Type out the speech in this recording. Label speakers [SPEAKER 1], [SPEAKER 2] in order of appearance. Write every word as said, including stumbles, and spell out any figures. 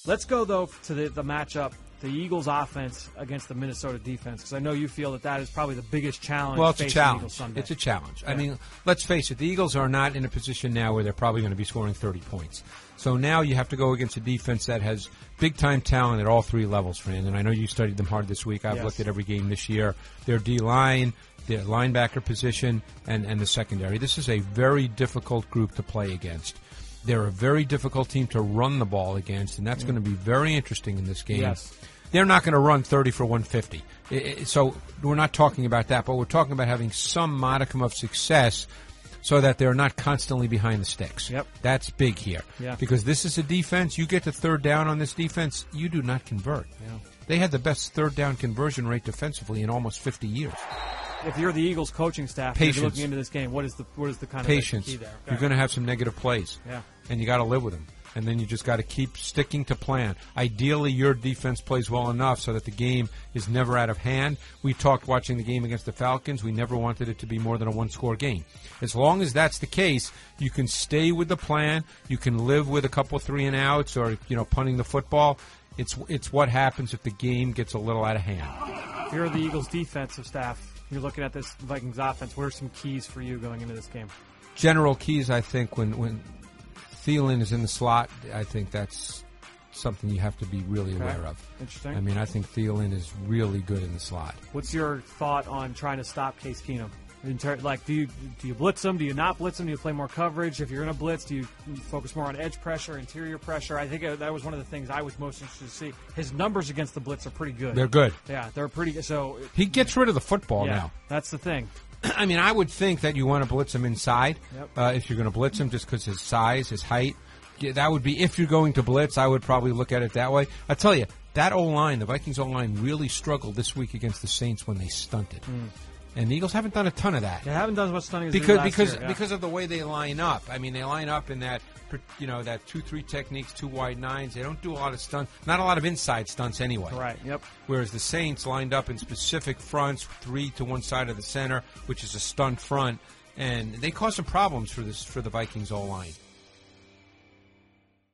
[SPEAKER 1] Let's go, though, to the, the matchup, the Eagles' offense against the Minnesota defense, because I know you feel that that is probably the biggest challenge.
[SPEAKER 2] Well, it's a challenge.
[SPEAKER 1] Eagles Sunday.
[SPEAKER 2] It's a challenge.
[SPEAKER 1] Yeah.
[SPEAKER 2] I mean, let's face it, the Eagles are not in a position now where they're probably going to be scoring thirty points. So now you have to go against a defense that has big-time talent at all three levels, Fran, and I know you studied them hard this week. I've
[SPEAKER 1] yes.
[SPEAKER 2] looked at every game this year. Their D-line, their linebacker position, and, and the secondary. This is a very difficult group to play against. They're a very difficult team to run the ball against, and that's mm. going to be very interesting in this game.
[SPEAKER 1] Yes.
[SPEAKER 2] They're not going to run thirty for one fifty. So we're not talking about that, but we're talking about having some modicum of success so that they're not constantly behind the sticks.
[SPEAKER 1] Yep.
[SPEAKER 2] That's big here.
[SPEAKER 1] Yeah.
[SPEAKER 2] Because this is a defense, you get to third down on this defense, you do not convert.
[SPEAKER 1] Yeah.
[SPEAKER 2] They had the best third down conversion rate defensively in almost fifty years.
[SPEAKER 1] If you're the Eagles coaching staff,
[SPEAKER 2] Patience.
[SPEAKER 1] You're looking into this game, what is the what is the kind
[SPEAKER 2] Patience.
[SPEAKER 1] of key there? Okay.
[SPEAKER 2] You're going to have some negative plays.
[SPEAKER 1] Yeah.
[SPEAKER 2] And you got to live with them. And then you just got to keep sticking to plan. Ideally, your defense plays well enough so that the game is never out of hand. We talked watching the game against the Falcons. We never wanted it to be more than a one-score game. As long as that's the case, you can stay with the plan. You can live with a couple three and outs or, you know, punting the football. It's it's what happens if the game gets a little out of hand.
[SPEAKER 1] If you're the Eagles defensive staff, you're looking at this Vikings offense. What are some keys for you going into this game?
[SPEAKER 2] General keys, I think, when when Thielen is in the slot, I think that's something you have to be really
[SPEAKER 1] okay.
[SPEAKER 2] aware of.
[SPEAKER 1] Interesting.
[SPEAKER 2] I mean, I think Thielen is really good in the slot.
[SPEAKER 1] What's your thought on trying to stop Case Keenum? In ter- like, do you do you blitz him? Do you not blitz him? Do you play more coverage? If you're going to blitz, do you focus more on edge pressure, interior pressure? I think that was one of the things I was most interested to see. His numbers against the blitz are pretty good.
[SPEAKER 2] They're good.
[SPEAKER 1] Yeah, they're pretty good. So
[SPEAKER 2] he gets rid of the football
[SPEAKER 1] yeah,
[SPEAKER 2] now.
[SPEAKER 1] That's the thing.
[SPEAKER 2] I mean, I would think that you want to blitz him inside
[SPEAKER 1] yep.
[SPEAKER 2] uh, if you're going to blitz him, just because his size, his height. Yeah, that would be if you're going to blitz. I would probably look at it that way. I tell you, that O-line, the Vikings O-line, really struggled this week against the Saints when they stunted. Mm. And the Eagles haven't done a ton of that.
[SPEAKER 1] They haven't done as much stunning as
[SPEAKER 2] because
[SPEAKER 1] they did last
[SPEAKER 2] because
[SPEAKER 1] year, yeah.
[SPEAKER 2] because of the way they line up. I mean, they line up in that you know that two three techniques, two wide nines. They don't do a lot of stunts, not a lot of inside stunts anyway.
[SPEAKER 1] Right. Yep.
[SPEAKER 2] Whereas the Saints lined up in specific fronts, three to one side of the center, which is a stunt front, and they caused some problems for this for the Vikings O line.